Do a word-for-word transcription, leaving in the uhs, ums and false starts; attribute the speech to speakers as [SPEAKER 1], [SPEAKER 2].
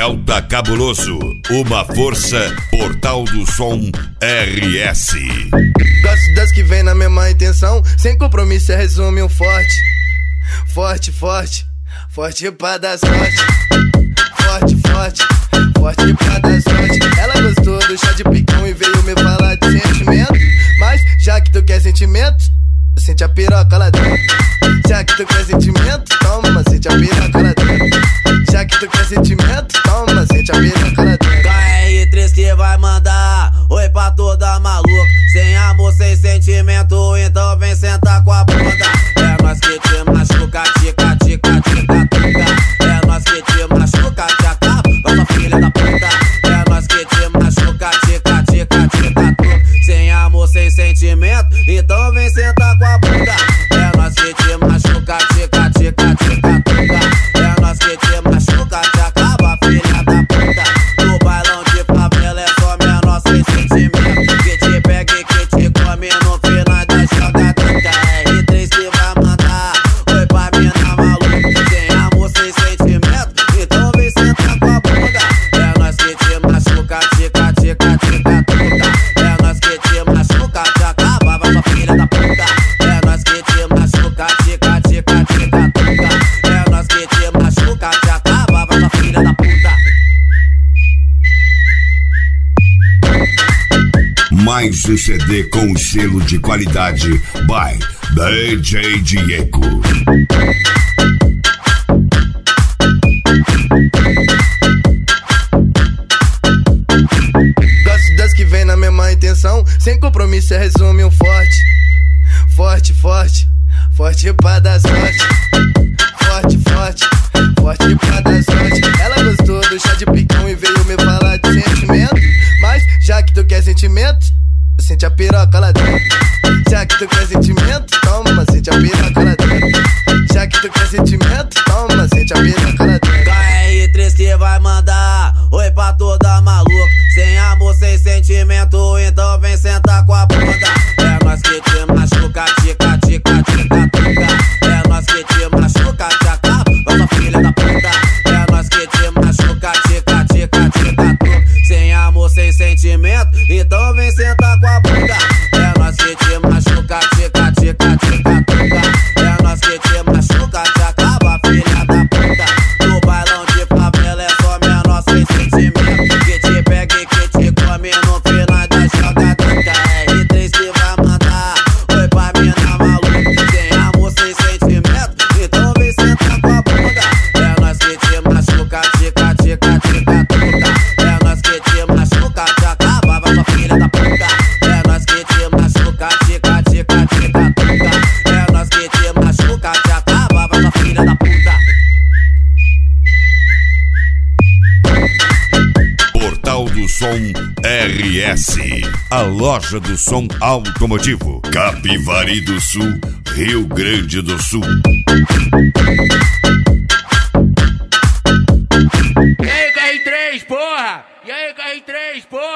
[SPEAKER 1] Delta Cabuloso, uma força, Portal do Som R S.
[SPEAKER 2] Gosto das que vem na mesma intenção, sem compromisso, é resume um forte. Forte, forte, forte pra dar sorte. Forte, forte, forte pra dar sorte. Ela gostou do chá de picão e veio me falar de sentimento. Mas já que tu quer sentimento, sente a piroca lá dentro. Já que tu quer sentimento, toma, sente a piroca lá dentro. Já que tu quer sentimento, toma, sente a piroca lá dentro.
[SPEAKER 3] K R três que vai mandar oi pra toda maluca. Sem amor, sem sentimento, então vem sentar com a bunda. É nós que te machuca, tica, tica, tica, tica. É nós que te machuca, te acaba, nossa filha da puta. É nós que te machuca, tica, tica, tica, tica. Sem amor, sem sentimento, então vem sentar com a bunda. É nós que te machuca, tica, tica, tica, tica. É nós que te machuca, te acaba, filha da puta. No bailão de favela é só menor sem sentimento. Que te pega e que te come no final da jogada. K R três que vai mandar oi pra mina maluca. Sem amor, sem sentimento, então vem sentar com a bunda. É nós que te machuca, tica, tica, tica, tica. É nós que te machuca, te acaba, vai sua filha da puta. É nós que te machuca, tica, tica, tica, tica. É nós que te machuca, te acaba, vai sua filha da puta.
[SPEAKER 1] Mais um C D com selo de qualidade by D J Diego.
[SPEAKER 2] Gosto das que vem na mesma intenção, sem compromisso, é resume um forte. Forte, forte, forte pra dar sorte. Forte, forte, forte pra dar sorte. Ela gostou do chá de picão e veio me falar de sentimento. Mas já que tu quer sentimento, sente a piroca lá dentro. Já que tu quer sentimento, toma, sente a piroca lá dentro. Já que tu quer sentimento, toma, sente a piroca lá dentro.
[SPEAKER 3] K R três que vai mandar oi pra toda maluca. Sem amor, sem sentimento, então vem sentar com a bunda. É nós que te machuca, tica, tica, tica, tica. É nós que te machuca, te acaba, nossa filha da puta. É nós que te machuca, tica, tica, tica, tica. Sem amor, sem sentimento, então vem sentar com a bunda. É nós que te machuca, tica, tica, tica, tica. É nós que te machuca, te acaba, filha da puta. No bailão de favela é só menor sem sentimento. Que te pega e que te come no final da jogada. K R três que vai mandar oi pra mina maluca. Sem amor, sem sentimento, então vem sentar com a bunda. É nós que te machuca, tica, tica, tica, tica. É nós que te machuca, te acaba, vai sua filha da puta. É nós que te machuca, tica, tica, tica, tica. É nós que te machuca, te acaba, vai sua filha da puta.
[SPEAKER 1] Portal do Som R S, a loja do som automotivo, Capivari do Sul, Rio Grande do Sul.
[SPEAKER 4] E aí, K R três, porra! E aí, K R três, porra!